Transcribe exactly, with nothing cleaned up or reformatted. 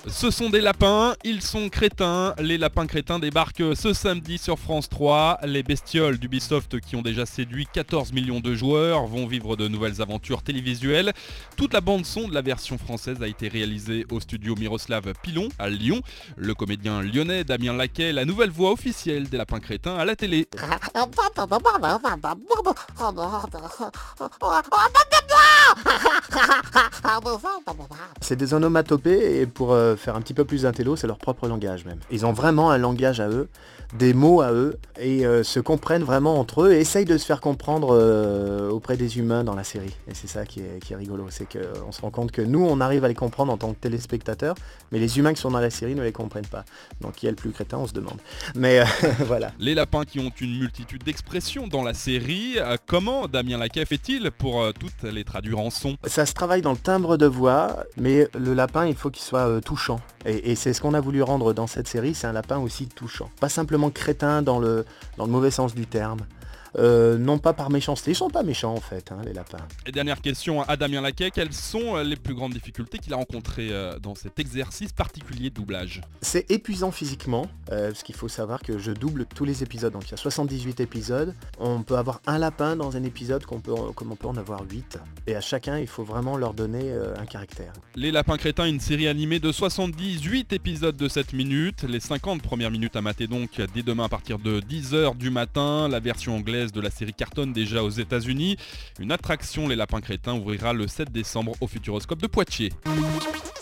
Ce sont des lapins, ils sont crétins. Les lapins crétins débarquent ce samedi sur France trois. Les bestioles d'Ubisoft qui ont déjà séduit quatorze millions de joueurs vont vivre de nouvelles aventures télévisuelles. Toute la bande son de la version française a été réalisée au studio Miroslav Pilon à Lyon. Le comédien lyonnais Damien Laquet est la nouvelle voix officielle des lapins crétins à la télé. C'est des onomatopées et pour euh, faire un petit peu plus d'intello, c'est leur propre langage même. Ils ont vraiment un langage à eux, des mots à eux et euh, se comprennent vraiment entre eux et essayent de se faire comprendre euh, auprès des humains dans la série. Et c'est ça qui est, qui est rigolo, c'est qu'on se rend compte que nous on arrive à les comprendre en tant que téléspectateurs, mais les humains qui sont dans la série ne les comprennent pas. Donc qui est le plus crétin, on se demande. Mais euh, voilà. Les lapins qui ont une multitude d'expressions dans la série, euh, comment Damien Laquet fait-il pour euh, toutes les traduire en son ? Ça se travaille dans le timbre de voix, mais le lapin, il faut qu'il soit euh, touchant. Et, et c'est ce qu'on a voulu rendre dans cette série, c'est un lapin aussi touchant. Pas simplement crétin dans le, dans le mauvais sens du terme. Euh, non pas par méchanceté, ils sont pas méchants en fait, hein, les lapins. Et dernière question à Damien Laquet, quelles sont les plus grandes difficultés qu'il a rencontrées euh, dans cet exercice particulier de doublage ? C'est épuisant physiquement, euh, parce qu'il faut savoir que je double tous les épisodes, donc il y a soixante-dix-huit épisodes, on peut avoir un lapin dans un épisode qu'on peut, comme on peut en avoir huit, et à chacun il faut vraiment leur donner euh, un caractère. Les Lapins Crétins, une série animée de soixante-dix-huit épisodes de sept minutes, les cinquante premières minutes à mater donc dès demain à partir de dix heures du matin, la version anglaise de la série cartonne déjà aux États-Unis. Une attraction, les Lapins Crétins, ouvrira le sept décembre au Futuroscope de Poitiers.